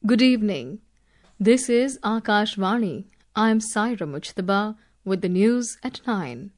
Good evening. This is Akashvani. I am Saira Mujtaba with the news at 9.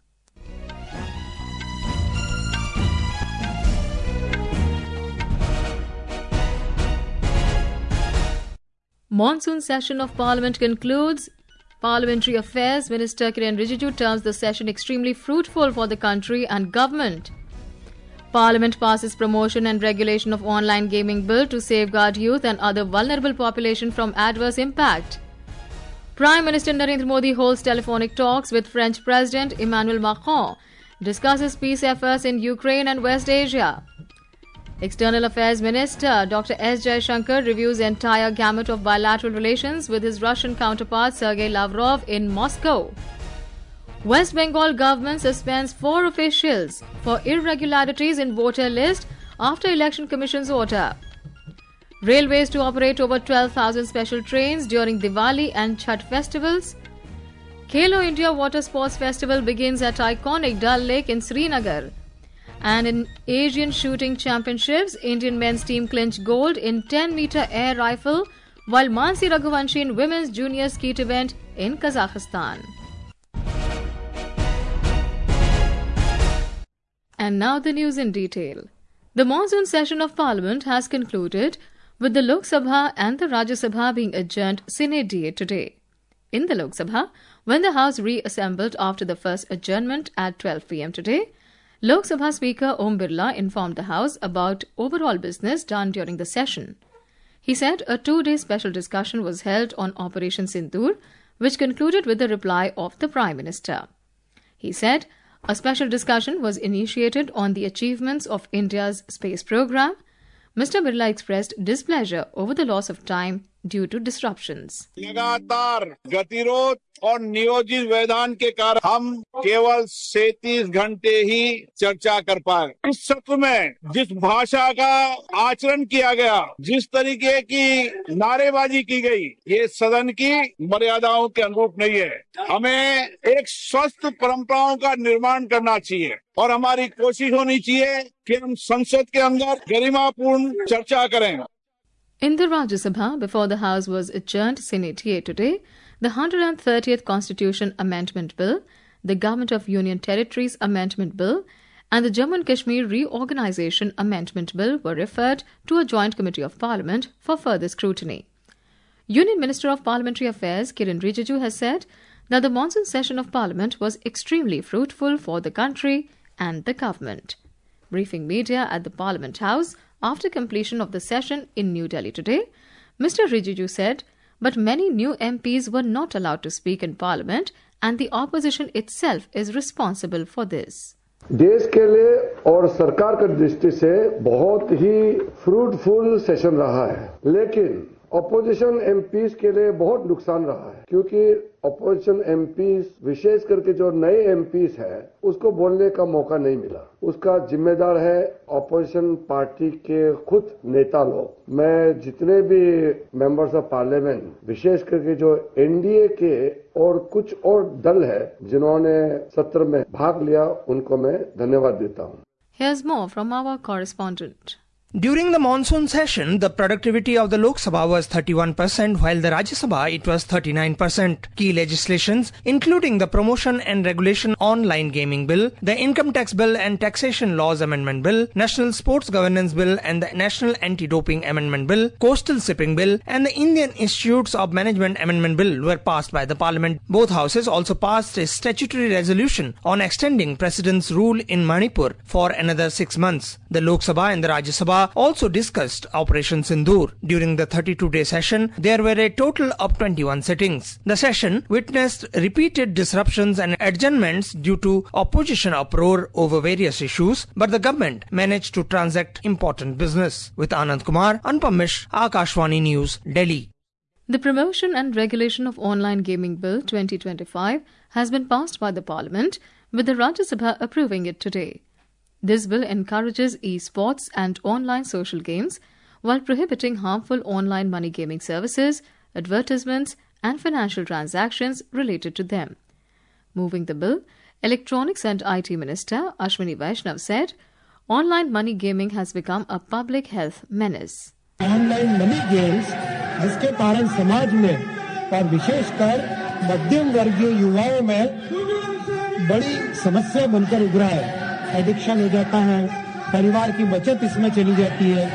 Monsoon session of Parliament concludes. Parliamentary Affairs Minister Kiren Rijiju terms the session extremely fruitful for the country and government. Parliament passes promotion and regulation of online gaming bill to safeguard youth and other vulnerable population from adverse impact. Prime Minister Narendra Modi holds telephonic talks with French President Emmanuel Macron, discusses peace efforts in Ukraine and West Asia. External Affairs Minister Dr. S. Jaishankar reviews the entire gamut of bilateral relations with his Russian counterpart Sergei Lavrov in Moscow. West Bengal government suspends 4 officials for irregularities in voter list after Election Commission's order. Railways to operate over 12,000 special trains during Diwali and Chhath festivals. Khelo India Water Sports Festival begins at iconic Dal Lake in Srinagar. And in Asian Shooting Championships, Indian men's team clinched gold in 10-meter air rifle, while Mansi Raghuvanshi in women's junior skeet event in Kazakhstan. And now the news in detail. The monsoon session of Parliament has concluded, with the Lok Sabha and the Rajya Sabha being adjourned sine die today. In the Lok Sabha, when the House reassembled after the first adjournment at 12 p.m. today, Lok Sabha Speaker Om Birla informed the House about overall business done during the session. He said a 2-day special discussion was held on Operation Sindoor, which concluded with the reply of the Prime Minister. He said a special discussion was initiated on the achievements of India's space program. Mr. Birla expressed displeasure over the loss of time due to disruptions. लगातार गतिरोध और नियोजित व्यवधान के कारण हम केवल 37 घंटे ही चर्चा कर पाए। इस सत्र में जिस भाषा का आचरण किया गया, जिस तरीके की नारेबाजी की गई, ये सदन की मर्यादाओं के अनुरूप नहीं है। हमें एक स्वस्थ परंपराओं का निर्माण करना चाहिए और हमारी कोशिश होनी चाहिए कि हम संसद के अंदर गरिमापूर्ण चर्चा करें। In the Rajya Sabha, before the House was adjourned sine die today, the 130th Constitution Amendment Bill, the Government of Union Territories Amendment Bill, and the Jammu and Kashmir Reorganisation Amendment Bill were referred to a joint committee of Parliament for further scrutiny. Union Minister of Parliamentary Affairs Kiren Rijiju has said that the monsoon session of Parliament was extremely fruitful for the country and the government. Briefing media at the Parliament House after completion of the session in New Delhi today, Mr. Rijiju said, but many new MPs were not allowed to speak in Parliament and the opposition itself is responsible for this. देश के लिए और सरकार की दृष्टि से बहुत ही fruitful session रहा है, लेकिन अपोजिशन एमपीज के लिए बहुत नुकसान रहा है, क्योंकि अपोजिशन एमपीज विशेष करके जो नए एमपीज है उसको बोलने का मौका नहीं मिला। उसका जिम्मेदार है अपोजिशन पार्टी के खुद नेता लोग। मैं जितने भी मेंबर्स ऑफ पार्लियामेंट, विशेष करके जो एनडीए के और कुछ और दल है जिन्होंने सत्र में भाग लिया, उनको मैं धन्यवाद देता हूं। Here's more from our correspondent. During the monsoon session, the productivity of the Lok Sabha was 31%, while the Rajya Sabha it was 39%. Key legislations, including the Promotion and Regulation Online Gaming Bill, the Income Tax Bill and Taxation Laws Amendment Bill, National Sports Governance Bill and the National Anti-Doping Amendment Bill, Coastal Shipping Bill and the Indian Institutes of Management Amendment Bill were passed by the Parliament. Both houses also passed a statutory resolution on extending President's rule in Manipur for another 6 months. The Lok Sabha and the Rajya Sabha also discussed Operation Sindoor. During the 32-day session, there were a total of 21 sittings. The session witnessed repeated disruptions and adjournments due to opposition uproar over various issues, but the government managed to transact important business. With Anand Kumar, Anupam Mishra, Akashvani News, Delhi. The Promotion and Regulation of Online Gaming Bill 2025 has been passed by the Parliament, with the Rajya Sabha approving it today. This bill encourages e-sports and online social games while prohibiting harmful online money gaming services, advertisements and financial transactions related to them. Moving the bill, Electronics and IT Minister Ashwini Vaishnav said, online money gaming has become a public health menace. Online money games जिसके कारण समाज में और विशेषकर मध्यम वर्गीय युवाओं में बड़ी समस्या बनकर उभरा है। एडिक्शन हो जाता है, परिवार की बचत इसमें चली जाती है।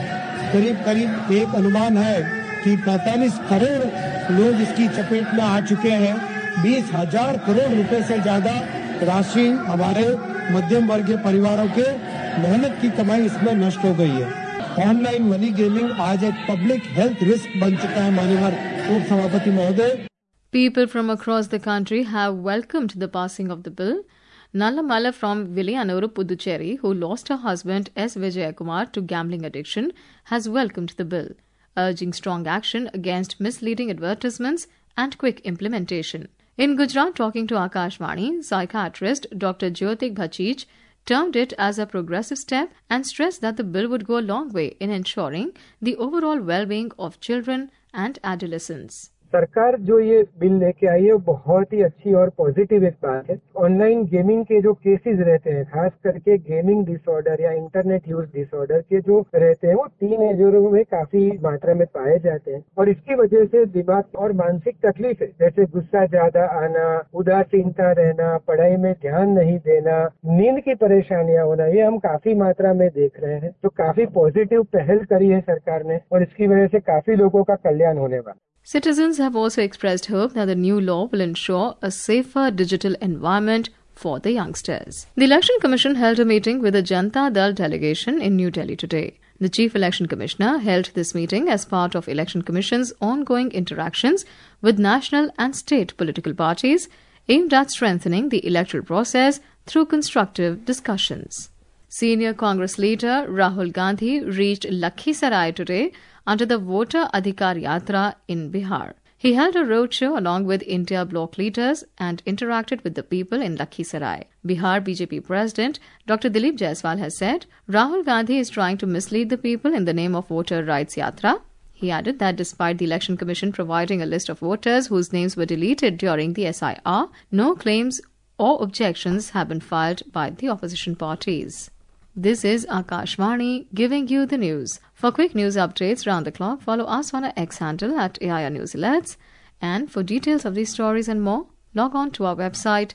करीब एक अनुमान है कि 45 करोड़ लोग इसकी चपेट में आ चुके हैं। 20,000 करोड़ रुपए से ज्यादा राशि हमारे मध्यम वर्गीय परिवारों के मेहनत की कमाई इसमें नष्ट हो गई है। ऑनलाइन मनी गेमिंग आज एक पब्लिक हेल्थ रिस्क बन चुका है। माननीय उप सभापति महोदय, People from across the country have welcomed the passing of the bill. Nallamala from Villianuru, Puducherry, who lost her husband S. Vijayakumar to gambling addiction, has welcomed the bill, urging strong action against misleading advertisements and quick implementation. In Gujarat, talking to Akashvani, psychiatrist Dr. Jyotik Bhachij termed it as a progressive step and stressed that the bill would go a long way in ensuring the overall well-being of children and adolescents. सरकार जो ये bill लेके आई है वो बहुत ही अच्छी और positive एक बात है। ऑनलाइन गेमिंग के जो केसेस रहते हैं, खास करके गेमिंग डिसऑर्डर या इंटरनेट यूज डिसऑर्डर के जो रहते हैं, वो टीनेजरों में काफी मात्रा में पाए जाते हैं और इसकी वजह से दिमाग और मानसिक तकलीफ है, जैसे गुस्सा ज्यादा आना, उदासीनता रहना, पढ़ाई में ध्यान नहीं देना, नींद की परेशानियां होना, ये हम काफी मात्रा में देख रहे हैं। तो काफी पॉजिटिव पहल करी है सरकार ने और इसकी वजह से काफी लोगों का कल्याण होने वाला। Citizens have also expressed hope that the new law will ensure a safer digital environment for the youngsters. The Election Commission held a meeting with the Janata Dal delegation in New Delhi today. The Chief Election Commissioner held this meeting as part of Election Commission's ongoing interactions with national and state political parties aimed at strengthening the electoral process through constructive discussions. Senior Congress leader Rahul Gandhi reached Lakhisarai today under the Voter Adhikar Yatra in Bihar. He held a roadshow along with India bloc leaders and interacted with the people in Lakhisarai. Bihar BJP President Dr. Dilip Jaiswal has said Rahul Gandhi is trying to mislead the people in the name of Voter Rights Yatra. He added that despite the Election Commission providing a list of voters whose names were deleted during the SIR, no claims or objections have been filed by the opposition parties. This is Akashvani giving you the news. For quick news updates round the clock, follow us on our X handle at AIR News Alerts. And for details of these stories and more, log on to our website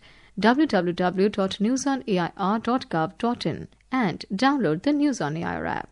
www.newsonair.gov.in and download the News on AIR app.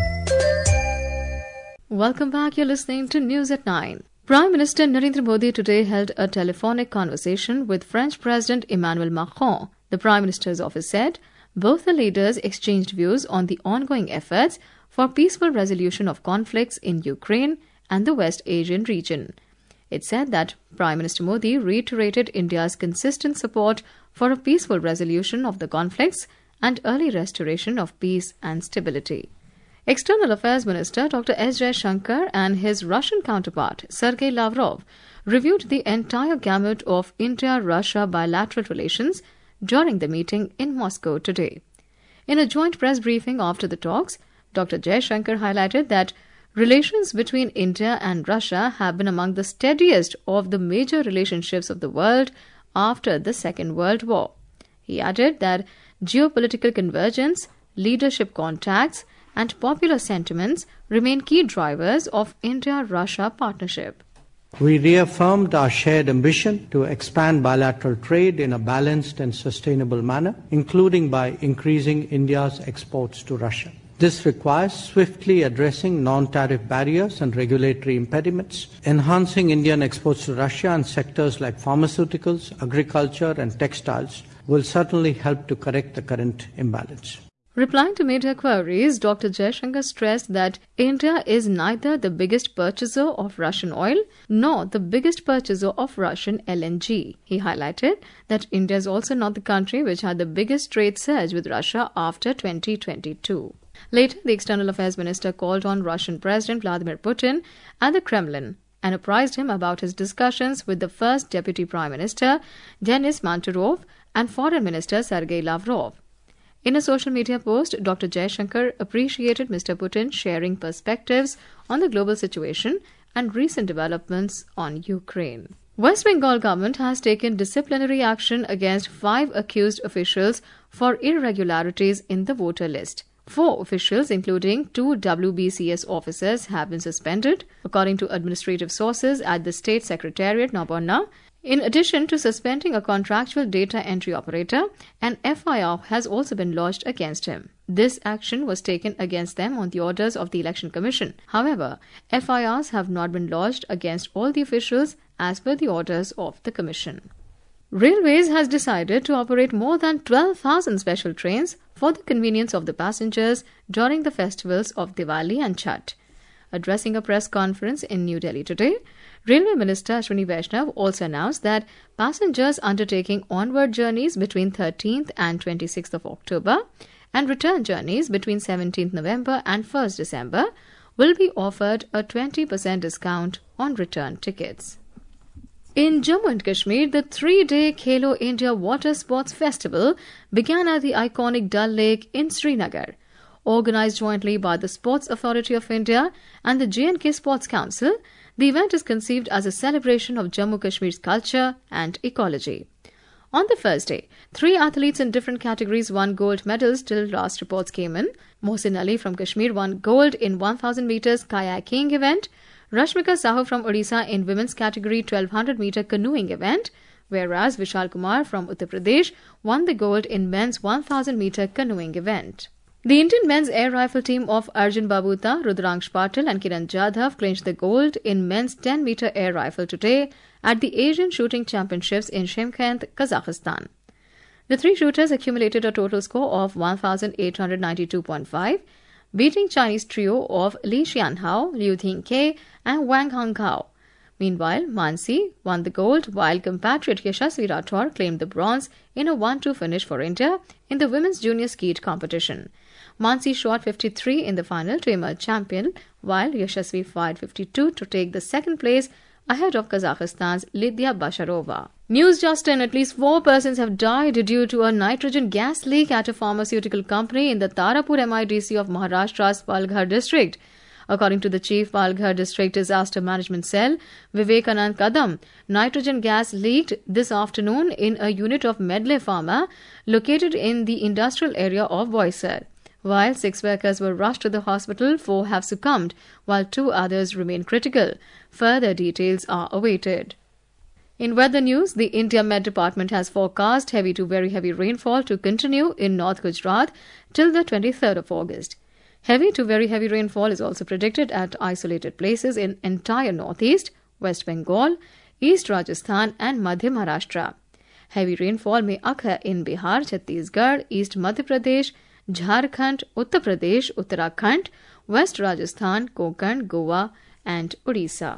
Welcome back. You're listening to News at 9. Prime Minister Narendra Modi today held a telephonic conversation with French President Emmanuel Macron. The Prime Minister's office said both the leaders exchanged views on the ongoing efforts for peaceful resolution of conflicts in Ukraine and the West Asian region. It said that Prime Minister Modi reiterated India's consistent support for a peaceful resolution of the conflicts and early restoration of peace and stability. External Affairs Minister Dr. S. Jaishankar and his Russian counterpart Sergei Lavrov reviewed the entire gamut of India-Russia bilateral relations during the meeting in Moscow today. In a joint press briefing after the talks, Dr. Jaishankar highlighted that relations between India and Russia have been among the steadiest of the major relationships of the world after the Second World War. He added that geopolitical convergence, leadership contacts, and popular sentiments remain key drivers of India-Russia partnership. We reaffirmed our shared ambition to expand bilateral trade in a balanced and sustainable manner, including by increasing India's exports to Russia. This requires swiftly addressing non-tariff barriers and regulatory impediments, enhancing Indian exports to Russia, and sectors like pharmaceuticals, agriculture and textiles will certainly help to correct the current imbalance. Replying to media queries, Dr. Jaishankar stressed that India is neither the biggest purchaser of Russian oil nor the biggest purchaser of Russian LNG. He highlighted that India is also not the country which had the biggest trade surge with Russia after 2022. Later, the External Affairs Minister called on Russian President Vladimir Putin at the Kremlin and apprised him about his discussions with the first Deputy Prime Minister Denis Manturov and Foreign Minister Sergei Lavrov. In a social media post, Dr. Jaishankar appreciated Mr. Putin sharing perspectives on the global situation and recent developments on Ukraine. West Bengal government has taken disciplinary action against 5 accused officials for irregularities in the voter list. 4 officials, including 2 WBCS officers, have been suspended, according to administrative sources at the State Secretariat, Nabonna. In addition to suspending a contractual data entry operator, an FIR has also been lodged against him. This action was taken against them on the orders of the Election Commission. However, FIRs have not been lodged against all the officials as per the orders of the Commission. Railways has decided to operate more than 12,000 special trains for the convenience of the passengers during the festivals of Diwali and Chhath. Addressing a press conference in New Delhi today, Railway Minister Ashwini Vaishnav also announced that passengers undertaking onward journeys between 13th and 26th of October and return journeys between 17th November and 1st December will be offered a 20% discount on return tickets. In Jammu and Kashmir, the 3-day Khelo India Water Sports Festival began at the iconic Dal Lake in Srinagar. Organised jointly by the Sports Authority of India and the J&K Sports Council, the event is conceived as a celebration of Jammu Kashmir's culture and ecology. On the first day, 3 athletes in different categories won gold medals till last reports came in. Mohsin Ali from Kashmir won gold in 1000 meters kayaking event, Rashmika Sahu from Odisha in women's category 1200 meter canoeing event, whereas Vishal Kumar from Uttar Pradesh won the gold in men's 1000 meter canoeing event. The Indian men's air rifle team of Arjun Babuta, Rudraksh Patil and Kiran Jadhav clinched the gold in men's 10-meter air rifle today at the Asian Shooting Championships in Shymkent, Kazakhstan. The 3 shooters accumulated a total score of 1,892.5, beating Chinese trio of Li Xianhao, Liu Thingke and Wang Hangkao. Meanwhile, Mansi won the gold, while compatriot Yashasvi Rathore claimed the bronze in a 1-2 finish for India in the women's junior skeet competition. Mansi shot 53 in the final to emerge champion, while Yashasvi fired 52 to take the second place ahead of Kazakhstan's Lydia Basharova. News just in, at least 4 persons have died due to a nitrogen gas leak at a pharmaceutical company in the Tarapur MIDC of Maharashtra's Palghar district. According to the Chief Palghar District Disaster Management Cell, Vivekanand Kadam, nitrogen gas leaked this afternoon in a unit of Medley Pharma located in the industrial area of Boisar. While 6 workers were rushed to the hospital, 4 have succumbed, while 2 others remain critical. Further details are awaited. In weather news, the India Met Department has forecast heavy to very heavy rainfall to continue in North Gujarat till the 23rd of August. Heavy to very heavy rainfall is also predicted at isolated places in entire Northeast, West Bengal, East Rajasthan and Madhya Maharashtra. Heavy rainfall may occur in Bihar, Chhattisgarh, East Madhya Pradesh, Jharkhand, Uttar Pradesh, Uttarakhand, West Rajasthan, Konkan, Goa and Odisha.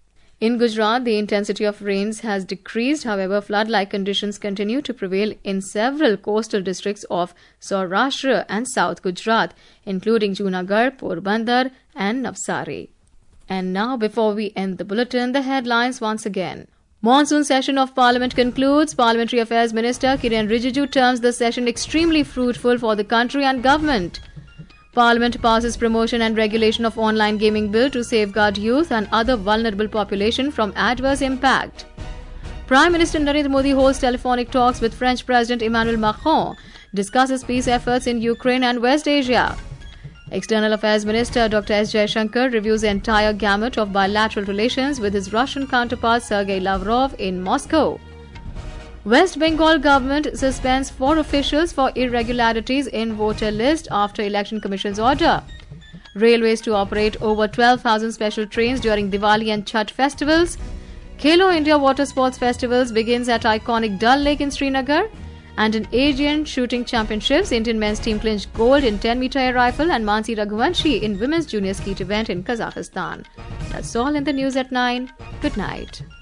In Gujarat, the intensity of rains has decreased. However, flood-like conditions continue to prevail in several coastal districts of Saurashtra and South Gujarat, including Junagadh, Porbandar and Navsari. And now, before we end the bulletin, the headlines once again. Monsoon session of Parliament concludes. Parliamentary Affairs Minister Kiren Rijiju terms the session extremely fruitful for the country and government. Parliament passes promotion and regulation of online gaming bill to safeguard youth and other vulnerable population from adverse impact. Prime Minister Narendra Modi holds telephonic talks with French President Emmanuel Macron, discusses peace efforts in Ukraine and West Asia. External Affairs Minister Dr. S. Jaishankar reviews the entire gamut of bilateral relations with his Russian counterpart Sergei Lavrov in Moscow. West Bengal government suspends 4 officials for irregularities in voter list after Election Commission's order. Railways to operate over 12,000 special trains during Diwali and Chhath festivals. Khelo India Water Sports Festivals begins at iconic Dal Lake in Srinagar. And in Asian Shooting Championships, Indian men's team clinched gold in 10-meter air rifle and Mansi Raghuvanshi in women's junior skeet event in Kazakhstan. That's all in the news at 9. Good night.